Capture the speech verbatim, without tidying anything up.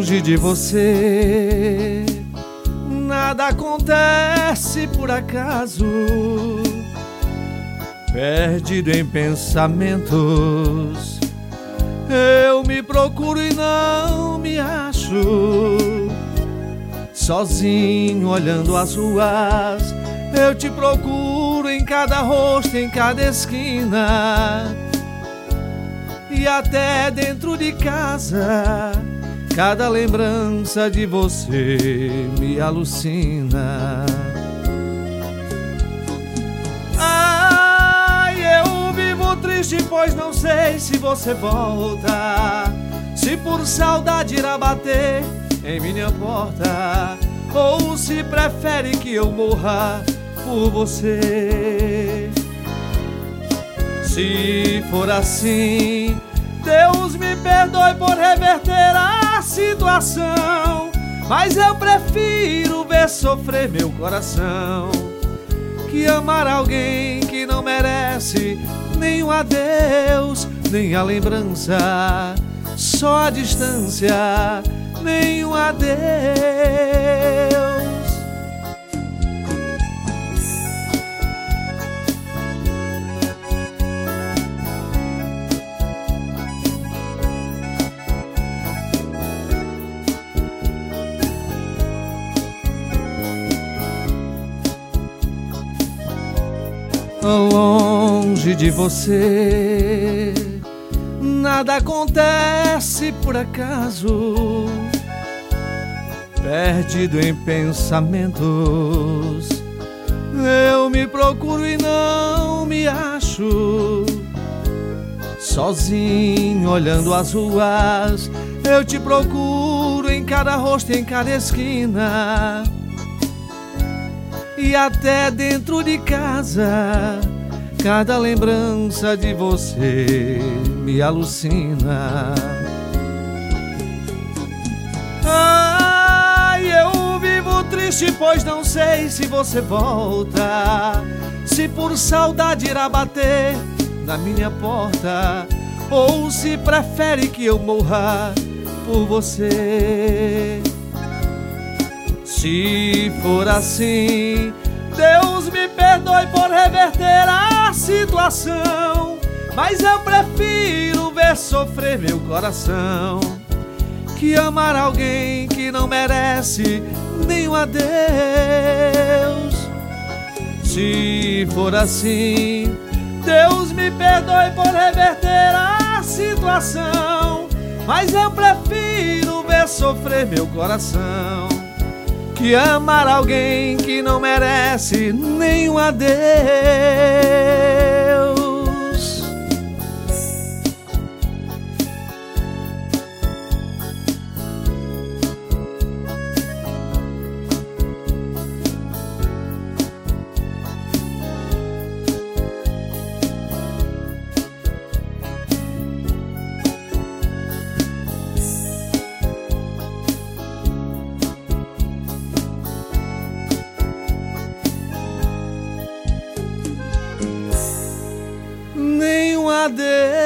longe de você, nada acontece por acaso. Perdido em pensamentos, eu me procuro e não me acho. Sozinho olhando as ruas, eu te procuro em cada rosto, em cada esquina. E até dentro de casa, cada lembrança de você me alucina. Ai, eu vivo triste, pois não sei se você volta, se por saudade irá bater em minha porta, ou se prefere que eu morra por você. Se for assim, Deus me perdoe por reverter a situação, mas eu prefiro ver sofrer meu coração que amar alguém que não merece nem um adeus, nem a lembrança, só a distância, nem um adeus. Longe de você, nada acontece por acaso. Perdido em pensamentos, eu me procuro e não me acho. Sozinho olhando as ruas, eu te procuro em cada rosto, em cada esquina. E até dentro de casa, cada lembrança de você me alucina. Ai, eu vivo triste, pois não sei se você volta, se por saudade irá bater na minha porta, ou se prefere que eu morra por você. Se for assim, Deus me perdoe por reverter a situação, mas eu prefiro ver sofrer meu coração que amar alguém que não merece nem um adeus. Se for assim, Deus me perdoe por reverter a situação, mas eu prefiro ver sofrer meu coração que amar alguém que não merece nem um adeus. Nem um adeus.